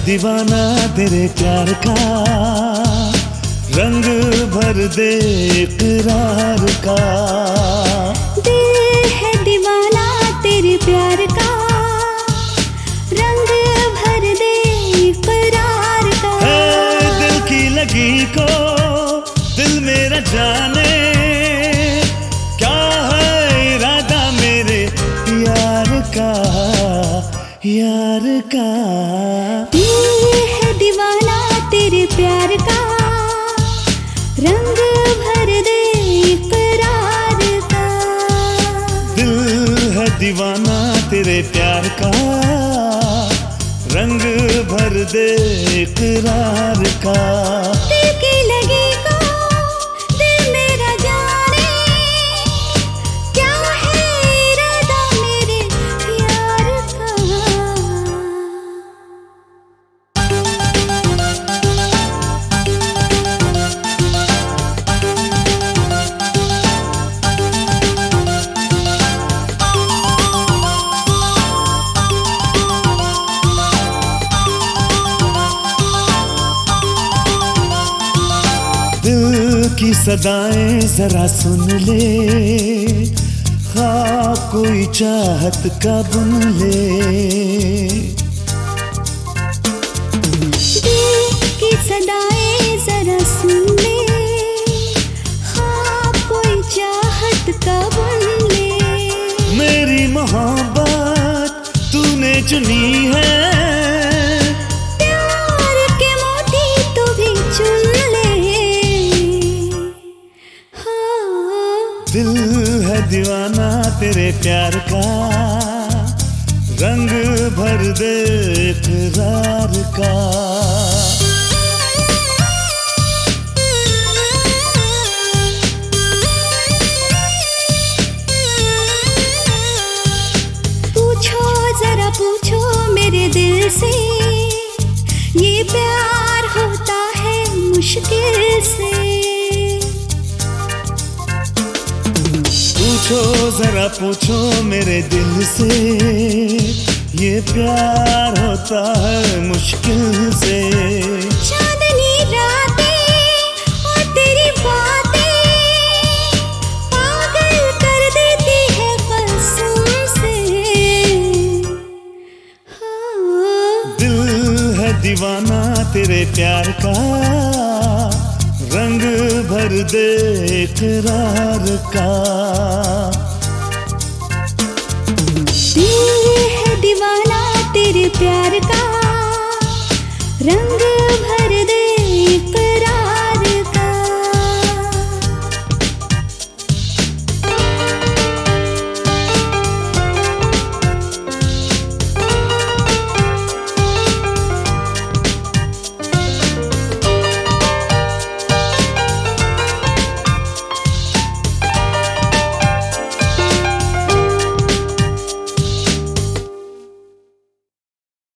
दीवाना तेरे प्यार का, रंग भर दे इकरार का। दिल है दीवाना तेरे प्यार का, रंग भर दे इकरार का। दिल की लगी को दिल मेरा जाने, क्या है इरादा मेरे यार का, यार का। दिल है दीवाना तेरे प्यार का, रंग भर दे इकरार का। दिल है दीवाना तेरे प्यार का, रंग भर दे इकरार का। दिल की लगी को दिल मेरा जाने, क्या है इरादा मेरे यार का। दिल की सदाएं जरा सुन ले, ख्वाब कोई चाहत का बुन ले। दिल की सदाएं जरा सुन ले, ख्वाब कोई चाहत का बुन ले। मेरी मोहब्बत तूने चुनी है, प्यार के मोती तू भी चुन ले। हाँ। दिल है दीवाना तेरे प्यार का, रंग भर दे इकरार का। पूछो जरा पूछो मेरे दिल से, ये प्यार होता है मुश्किल से। पूछो जरा पूछो मेरे दिल से, ये प्यार होता है मुश्किल से। चांदनी रातें और तेरी बातें पागल कर देती है कसम से। हाँ। दिल है दीवाना तेरे प्यार का, रंग भर दे इकरार का। दिल है दीवाना तेरे प्यार का, रंग